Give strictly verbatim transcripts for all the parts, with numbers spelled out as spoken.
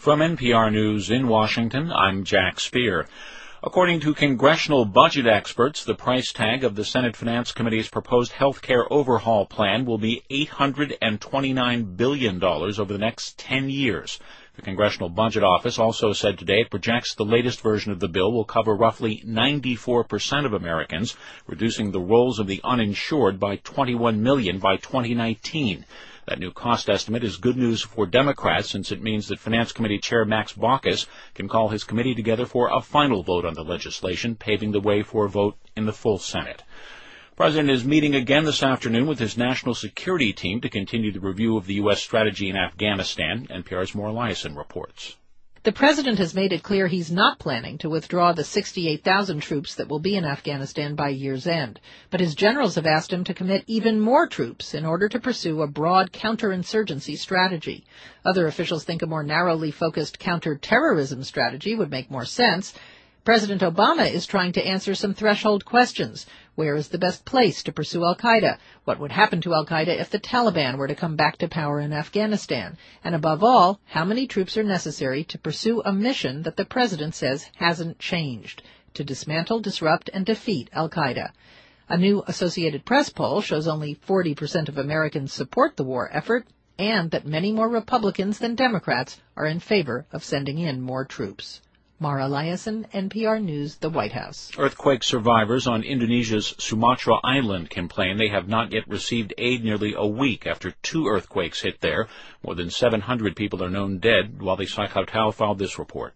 From N P R News in Washington, I'm Jack Speer. According to congressional budget experts, the price tag of the Senate Finance Committee's proposed health care overhaul plan will be eight hundred twenty-nine billion dollars over the next ten years. The Congressional Budget Office also said today it projects the latest version of the bill will cover roughly ninety-four percent of Americans, reducing the rolls of the uninsured by twenty-one million by twenty nineteen. That new cost estimate is good news for Democrats, since it means that Finance Committee Chair Max Baucus can call his committee together for a final vote on the legislation, paving the way for a vote in the full Senate. The President is meeting again this afternoon with his national security team to continue the review of the U S strategy in Afghanistan. N P R's Maura Liasson reports. The President has made it clear he's not planning to withdraw the sixty-eight thousand troops that will be in Afghanistan by year's end. But his generals have asked him to commit even more troops in order to pursue a broad counterinsurgency strategy. Other officials think a more narrowly focused counterterrorism strategy would make more sense. President Obama is trying to answer some threshold questions. Where is the best place to pursue al-Qaeda? What would happen to al-Qaeda if the Taliban were to come back to power in Afghanistan? And above all, how many troops are necessary to pursue a mission that the President says hasn't changed, to dismantle, disrupt, and defeat al-Qaeda? A new Associated Press poll shows only forty percent of Americans support the war effort, and that many more Republicans than Democrats are in favor of sending in more troops. Maura Liasson, N P R News, the White House. Earthquake survivors on Indonesia's Sumatra Island complain they have not yet received aid nearly a week after two earthquakes hit there. More than seven hundred people are known dead. Wally Saikautau filed this report.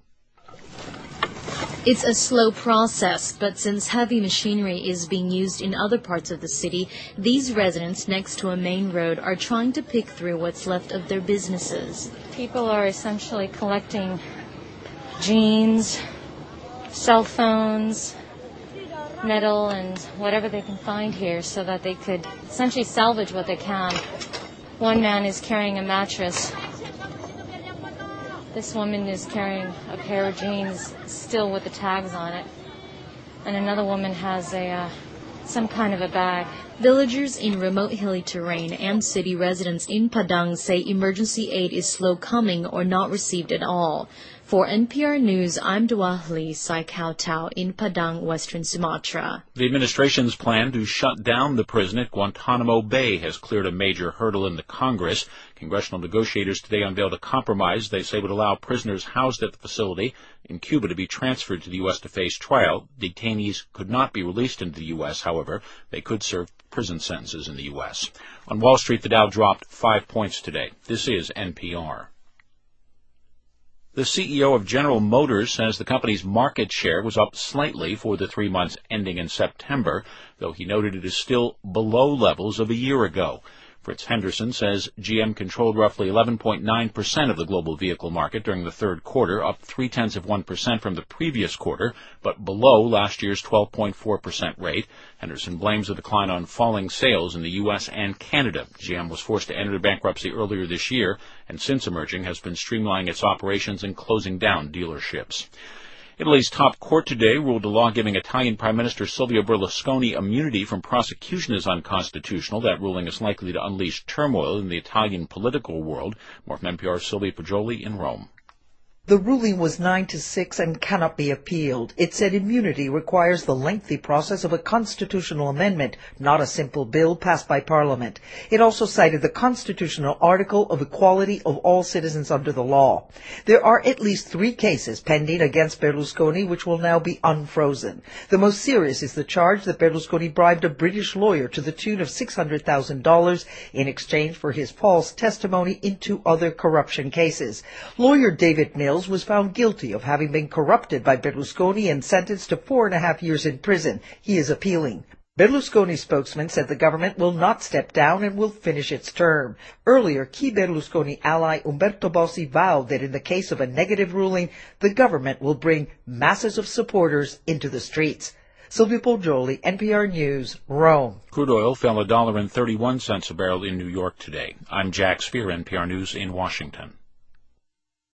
It's a slow process, but since heavy machinery is being used in other parts of the city, these residents next to a main road are trying to pick through what's left of their businesses. People are essentially collecting jeans, cell phones, metal, and whatever they can find here so that they could essentially salvage what they can. One man is carrying a mattress. This woman is carrying a pair of jeans still with the tags on it. And another woman has a uh, some kind of a bag. Villagers in remote hilly terrain and city residents in Padang say emergency aid is slow coming or not received at all. For N P R News, I'm Duahli Saikautau in Padang, Western Sumatra. The administration's plan to shut down the prison at Guantanamo Bay has cleared a major hurdle in the Congress. Congressional negotiators today unveiled a compromise they say would allow prisoners housed at the facility in Cuba to be transferred to the U S to face trial. Detainees could not be released into the U S, however. They could serve prison sentences in the U S. On Wall Street, the Dow dropped five points today. This is N P R. The C E O of General Motors says the company's market share was up slightly for the three months ending in September, though he noted it is still below levels of a year ago. Fritz Henderson says G M controlled roughly eleven point nine percent of the global vehicle market during the third quarter, up three-tenths of one percent from the previous quarter, but below last year's twelve point four percent rate. Henderson blames the decline on falling sales in the U S and Canada. G M was forced to enter bankruptcy earlier this year, and since emerging has been streamlining its operations and closing down dealerships. Italy's top court today ruled a law giving Italian Prime Minister Silvio Berlusconi immunity from prosecution is unconstitutional. That ruling is likely to unleash turmoil in the Italian political world. More from N P R's Sylvia Poggioli in Rome. The ruling was nine to six and cannot be appealed. It said immunity requires the lengthy process of a constitutional amendment, not a simple bill passed by Parliament. It also cited the constitutional article of equality of all citizens under the law. There are at least three cases pending against Berlusconi which will now be unfrozen. The most serious is the charge that Berlusconi bribed a British lawyer to the tune of six hundred thousand dollars in exchange for his false testimony in two other corruption cases. Lawyer David Mills was found guilty of having been corrupted by Berlusconi and sentenced to four and a half years in prison. He is appealing. Berlusconi's spokesman said the government will not step down and will finish its term. Earlier, key Berlusconi ally Umberto Bossi vowed that in the case of a negative ruling, the government will bring masses of supporters into the streets. Sylvia Poggioli, N P R News, Rome. Crude oil fell a dollar and thirty-one cents a barrel in New York today. I'm Jack Speer, N P R News in Washington.